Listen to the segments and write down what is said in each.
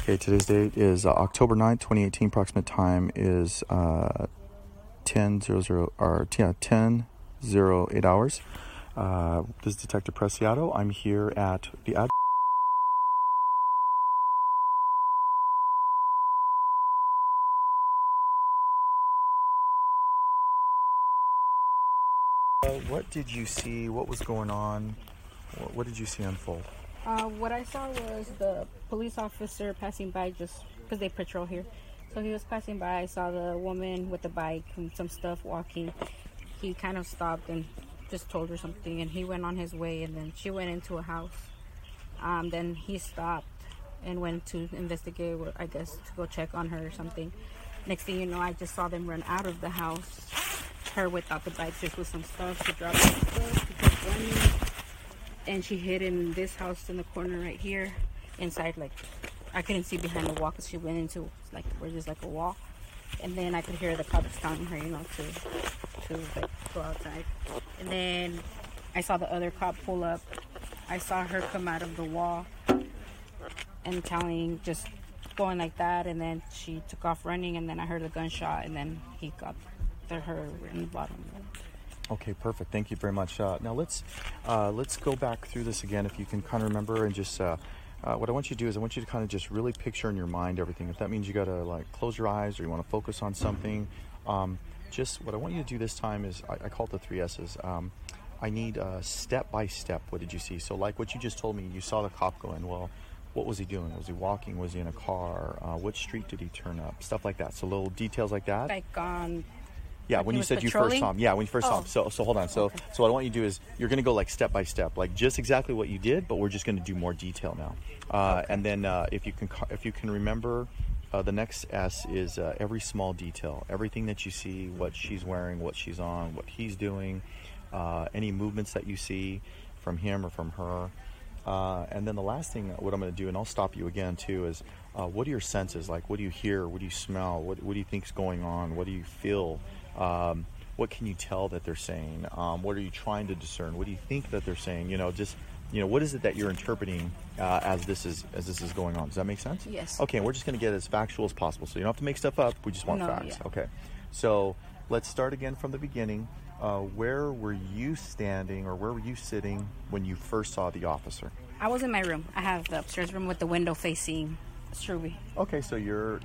Okay, today's date is October 9th, 2018. Approximate time is 10:00 or 10:08 hours. This is Detective Preciado. I'm here at the ad. What did you see? What was going on? What did you see unfold? What I saw was the police officer passing by just because they patrol here. So he was passing by. I saw the woman with the bike and some stuff walking. He kind of stopped and just told her something, and he went on his way, and then she went into a house. Then he stopped and went to investigate, I guess, to go check on her or something. Next thing you know, I just saw them run out of the house. Her without the bike, just with some stuff. She dropped some stuff. She kept running. And she hid in this house in the corner right here. Inside, like, I couldn't see behind the wall because she went into, like, where there's, like, a wall. And then I could hear the cops telling her, to like, go outside. And then I saw the other cop pull up. I saw her come out of the wall and just going like that. And then she took off running, and then I heard a gunshot, and then he got her in the bottom. Okay, perfect. Thank you very much. Now let's go back through this again, if you can kind of remember, and just what I want you to do is I want you to kind of just really picture in your mind everything. If that means you got to like close your eyes or you want to focus on something, just what I want you to do this time is I call it the 3 S's. I need step by step. What did you see? So like what you just told me, you saw the cop go in. Well, what was he doing? Was he walking? Was he in a car? Which street did he turn up? Stuff like that. So little details like that. Like yeah, when you said patrolling? You first saw him. Yeah, when you first saw him. So hold on. So okay. So what I want you to do is you're going to go like step by step, like just exactly what you did, but we're just going to do more detail now. Okay. And then if you can remember, the next S is every small detail, everything that you see, what she's wearing, what she's on, what he's doing, any movements that you see from him or from her. And then the last thing, what I'm going to do, and I'll stop you again too, is what are your senses? Like, what do you hear? What do you smell? What do you think's going on? What do you feel? What can you tell that they're saying? What are you trying to discern? What do you think that they're saying? What is it that you're interpreting as this is going on? Does that make sense? Yes. Okay, we're just going to get as factual as possible. So you don't have to make stuff up. We just want facts. Yeah. Okay. So let's start again from the beginning. Where were you standing or where were you sitting when you first saw the officer? I was in my room. I have the upstairs room with the window facing Struby. Okay, so your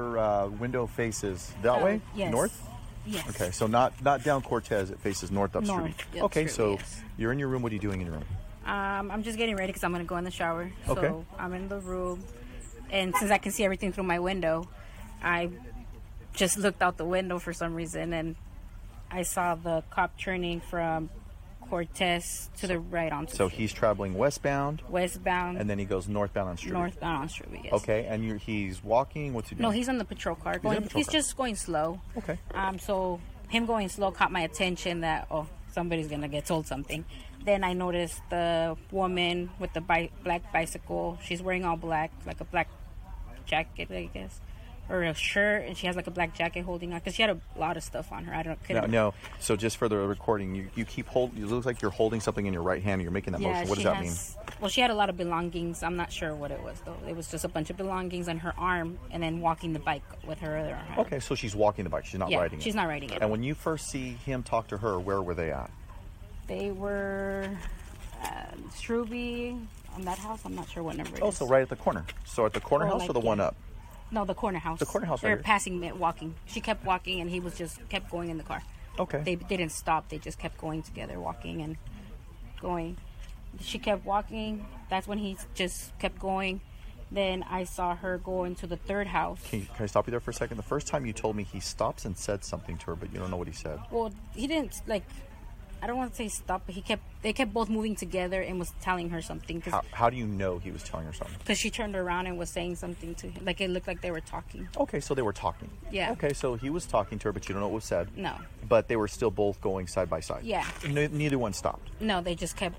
window faces that way? Yes. North? Yes. Okay, so not down Cortez, it faces north up Struby. Yep, okay, Struby, so yes. You're in your room. What are you doing in your room? I'm just getting ready because I'm going to go in the shower. Okay. So I'm in the room. And since I can see everything through my window, I just looked out the window for some reason, and I saw the cop turning from Cortez to the right on Struby. So he's traveling westbound, and then he goes northbound on Struby. Northbound on Struby, yes. Okay, and he's walking. What's he doing? No, he's on the patrol car. He's just going slow. Okay. So him going slow caught my attention that somebody's gonna get told something. Then I noticed the woman with the black bicycle. She's wearing all black, like a black jacket, I guess, or a shirt, and she has like a black jacket holding on because she had a lot of stuff on her. No. So just for the recording, you keep holding. It looks like you're holding something in your right hand. And you're making that motion. What does that mean? Well, she had a lot of belongings. I'm not sure what it was though. It was just a bunch of belongings on her arm, and then walking the bike with her other arm. Okay, so she's walking the bike. She's not riding it. She's not riding it. And when you first see him talk to her, where were they at? They were Struby on that house. I'm not sure what number it is. So right at the corner. So at the corner house or the one up? No, the corner house. The corner house. They're passing me, walking. She kept walking, and he was just kept going in the car. Okay. They didn't stop. They just kept going together, walking and going. She kept walking. That's when he just kept going. Then I saw her go into the third house. Can I stop you there for a second? The first time you told me he stops and said something to her, but you don't know what he said. Well, he didn't I don't want to say stop, but they kept both moving together and was telling her something. How do you know he was telling her something? Because she turned around and was saying something to him. Like, it looked like they were talking. Okay, so they were talking. Yeah. Okay, so he was talking to her, but you don't know what was said. No. But they were still both going side by side. Yeah. Neither one stopped. No, they just kept,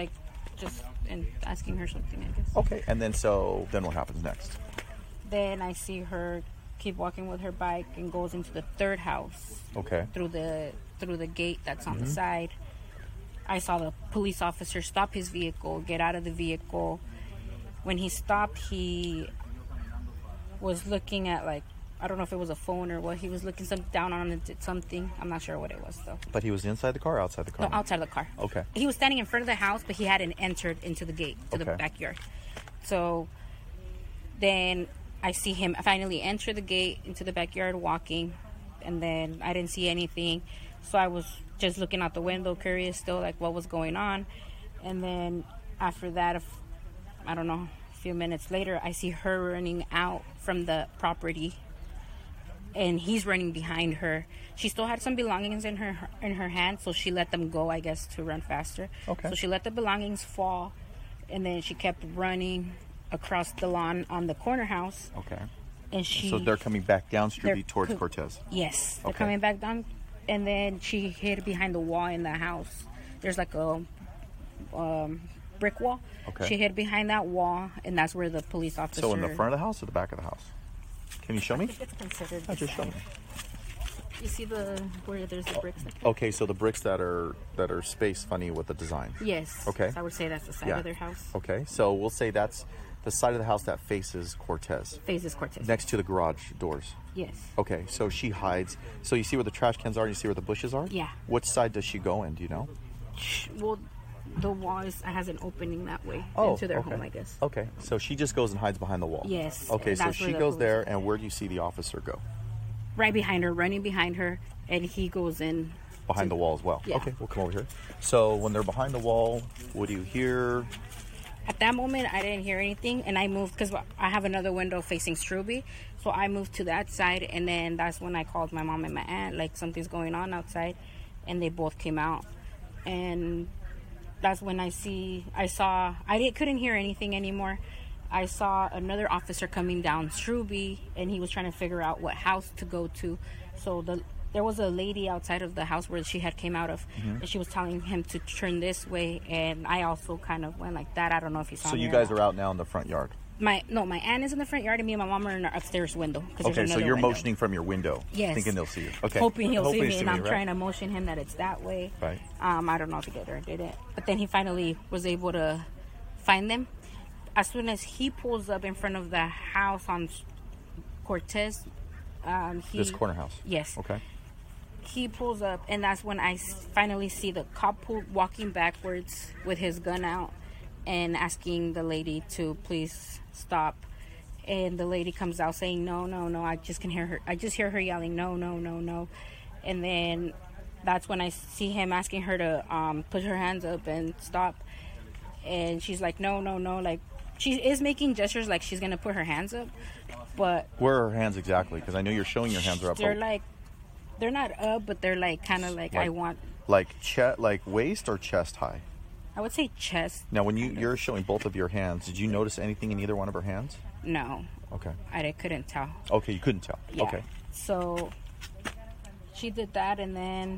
and asking her something, I guess. Okay, and then what happens next? Then I see her keep walking with her bike and goes into the third house. Okay. Through the gate that's on the side. I saw the police officer stop his vehicle, get out of the vehicle. When he stopped, he was looking at, like, I don't know if it was a phone or what. He was looking down on it, something. I'm not sure what it was, though. But he was inside the car or outside the car? No, outside of the car. Okay. He was standing in front of the house, but he hadn't entered into the gate, to the backyard. So then I see him finally enter the gate into the backyard walking, and then I didn't see anything. So I was just looking out the window, curious still, like, what was going on. And then after that, I don't know, a few minutes later, I see her running out from the property, and he's running behind her. She still had some belongings in her hand, so she let them go, I guess, to run faster. Okay. So she let the belongings fall, and then she kept running across the lawn on the corner house. Okay. And So they're coming back down Strube towards Cortez. Yes, they're Okay. coming back down, and then she hid behind the wall in the house. There's like a brick wall. Okay. She hid behind that wall, and that's where the police officer. So in the front of the house or the back of the house? Can you show me? It's considered. Oh, just show me. You see where there's the bricks? Okay, so the bricks that are spaced funny with the design. Yes. Okay. So I would say that's the side Yeah. of their house. Okay, so we'll say that's the side of the house that faces Cortez, Faces Cortez. next to the garage doors. Yes. Okay, so she hides. So you see where the trash cans are, and you see where the bushes are? Yeah. Which side does she go in, do you know? Well, the wall has an opening that way into their home, I guess. Okay, so she just goes and hides behind the wall. Yes, Okay, and so that's where she the goes police there, are. and where do you see the officer go? Right behind her, running behind her, and he goes in. Behind the wall as well. Yeah. Okay, we'll come over here. So when they're behind the wall, what do you hear? At that moment, I didn't hear anything, and I moved because I have another window facing Strube, so I moved to that side, and then that's when I called my mom and my aunt, like, something's going on outside, and they both came out, and that's when I couldn't hear anything anymore. I saw another officer coming down Strube, and he was trying to figure out what house to go to. So there was a lady outside of the house where she had came out of, and she was telling him to turn this way, and I also kind of went like that. I don't know if he saw So me you or guys not. are out now in the front yard. My aunt is in the front yard, and me and my mom are in our upstairs window. 'Cause Okay, there's so another you're window. motioning from your window, Yes. thinking they'll see you. Okay, Hoping he'll see me, and I'm right? trying to motion him that it's that way. Right. I don't know if he did or didn't. But then he finally was able to find them. As soon as he pulls up in front of the house on Cortez, This corner house. Yes. Okay. He pulls up, and that's when I finally see the cop walking backwards with his gun out and asking the lady to please stop. And the lady comes out saying, no, no, no. I just hear her yelling, no, no, no, no. And then that's when I see him asking her to put her hands up and stop. And she's like, no, no, no. Like, she is making gestures like she's going to put her hands up. But Where are her hands exactly? Because I know you're showing your hands are up. they're like, they're not up, but they're like kind of like, I want, like waist or chest high. I would say chest. Now, when you're showing both of your hands, did you notice anything in either one of her hands? No, Okay. I couldn't tell. Okay, you couldn't tell. Yeah. Okay. So she did that, and then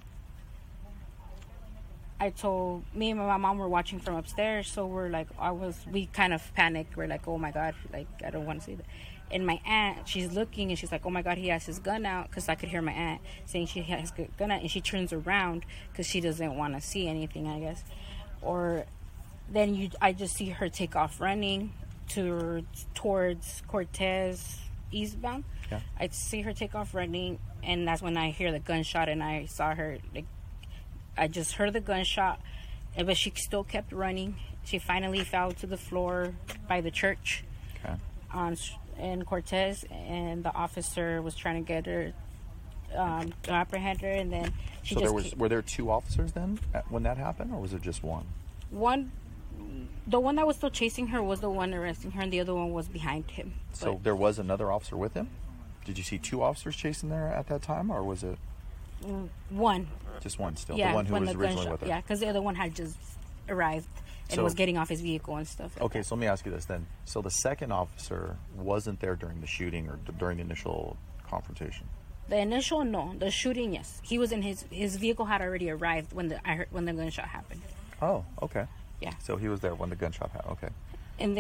me and my mom were watching from upstairs, so we kind of panicked. We're like, oh my God, like, I don't want to see that. And my aunt, she's looking, and she's like, oh my God, he has his gun out, because I could hear my aunt saying she has his gun out, and she turns around because she doesn't want to see anything, I guess. Or then I just see her take off running towards Cortez eastbound. Yeah. I see her take off running, and that's when I hear the gunshot, and I saw her, like, I just heard the gunshot, but she still kept running. She finally fell to the floor by the church. Okay. In Cortez, and the officer was trying to get her to apprehend her, and then were there two officers then when that happened, or was it just one? The one that was still chasing her was the one arresting her, and the other one was behind him. So there was another officer with him? Did you see two officers chasing there at that time, or was it one? Just one still? Yeah, the one who when was the originally gunshot, with her? yeah, because the other one had just arrived and So- was getting off his vehicle and stuff. Like Okay, that. so let me ask you this then. So the second officer wasn't there during the shooting or during the initial confrontation? The initial, no. The shooting, yes. He was in his vehicle had already arrived when the gunshot happened. Oh, okay. Yeah. So he was there when the gunshot happened. Okay. And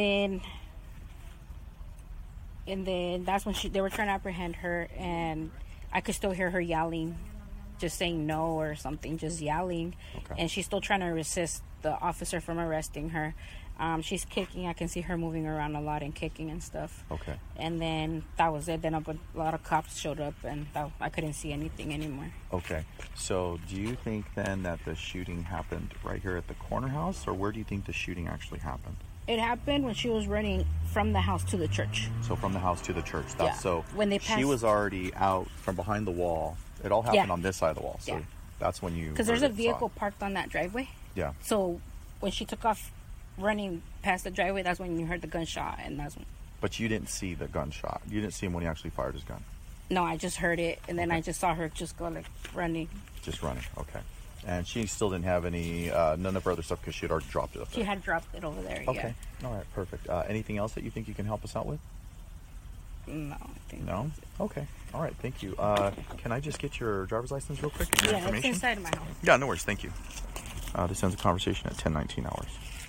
then that's when they were trying to apprehend her, and I could still hear her yelling, just saying no or something, just yelling. Okay. And she's still trying to resist the officer from arresting her. She's kicking. I can see her moving around a lot and kicking and stuff. Okay. And then that was it. Then a lot of cops showed up, and I couldn't see anything anymore. Okay. So do you think then that the shooting happened right here at the corner house, or where do you think the shooting actually happened? It happened when she was running from the house to the church. So from the house to the church. That's Yeah. so When they she passed- was already out from behind the wall. It all happened Yeah. on this side of the wall. So Yeah. that's when you Because there's a vehicle parked on that driveway. Yeah. So when she took off running past the driveway, that's when you heard the gunshot, and that's when... But you didn't see the gunshot. You didn't see him when he actually fired his gun. No, I just heard it, and then Okay. I just saw her just go like running. Just running. Okay. And she still didn't have any, none of her other stuff because she had already dropped it up She there. had dropped it over there. Okay. All right. Perfect. Anything else that you think you can help us out with? Yeah. No, I think No? Okay. All right. Thank you. Can I just get your driver's license real quick? And your Yeah, it's information? inside of my house. Yeah, no worries. Thank you. This ends the conversation at 10:19 hours.